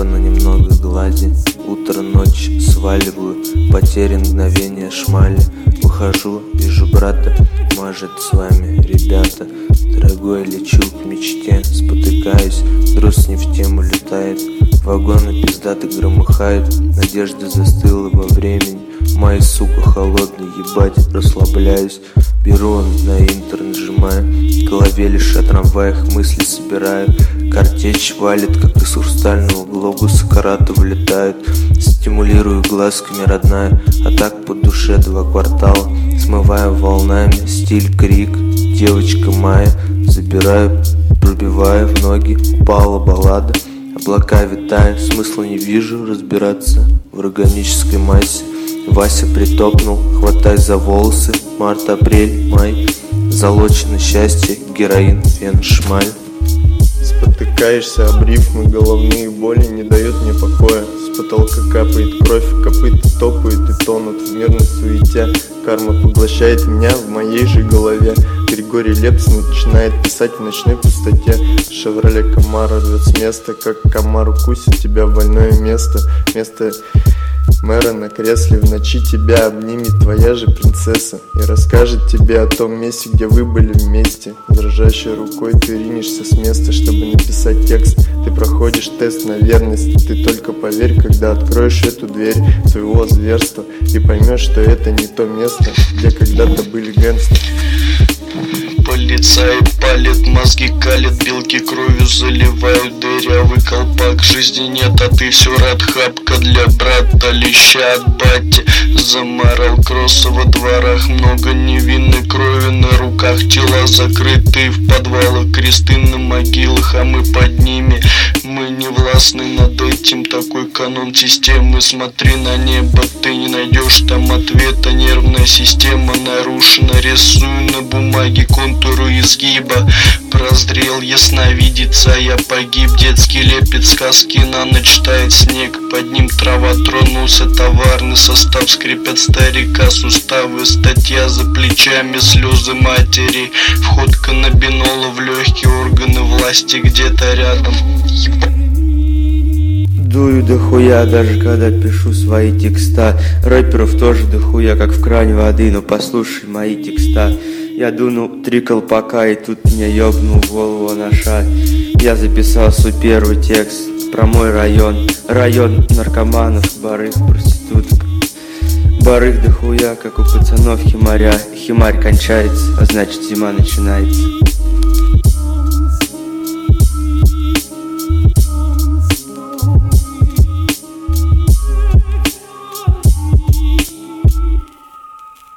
на немного глади. Утро, ночь, сваливаю, потерян мгновение шмали. Выхожу, вижу брата, может с вами, ребята. Дорогой, лечу к мечте, спотыкаюсь, трус не в тему летает. Вагоны пиздаты громыхают, надежда застыла во времени. Мои, сука, холодный, ебать, расслабляюсь. Беру он на интер, нажимаю, в голове лишь о трамваях мысли собираю. Картечь валит, как из хрустального глобуса караты вылетают. Стимулирую глазками, родная, а так по душе 2 квартала. Смываю волнами, стиль крик, девочка моя. Забираю, пробиваю в ноги, упала баллада. Облака витают, смысла не вижу разбираться в органической массе. Вася притопнул, хватай за волосы. Март, апрель, май, залочено счастье, героин, фен, шмаль. Спотыкаешься об рифмы, головные боли не дают мне покоя. С потолка капает кровь, копыта топают и тонут в мирной суете. Карма поглощает меня в моей же голове. Григорий Лепс начинает писать в ночной пустоте. Шевроле Камаро рвет с места, как комар укусит тебя в больное место. Место мэра на кресле в ночи тебя обнимет твоя же принцесса и расскажет тебе о том месте, где вы были вместе. Дрожащей рукой ты ринешься с места, чтобы написать текст. Ты проходишь тест на верность. Ты только поверь, когда откроешь эту дверь своего зверства, и поймешь, что это не то место, где когда-то были гэнгстеры. Полицай палит, мозги калит, белки кровью заливают, дырявый колпак. Жизни нет, а ты все рад, хапка для брата, леща от бати. Заморал кросса во дворах, много невинной крови на руках. Тела закрыты в подвалах, кресты на могилах, а мы под ними. Мы не властны над этим, такой канон системы. Смотри на небо, ты не найдешь там ответа. Нервная система нарушена, рисую на бумаге контуру изгиба. Прозрел, ясновидится, я погиб. Детский лепет сказки, на ночь тает снег. Под ним трава, тронулся товарный состав. Скрипят старика суставы, статья за плечами, слезы матери. Вход каннабинола в легкие органы власти где-то рядом. Дую дохуя, даже когда пишу свои текста. Рэперов тоже дохуя, как в кране воды, но послушай мои текста. Я дунул 3 колпака, и тут меня ёбнул в голову анаша. Я записал свой первый текст про мой район. Район наркоманов, барыг, проституток. Барыг дохуя, как у пацанов химаря. Химарь кончается, а значит зима начинается.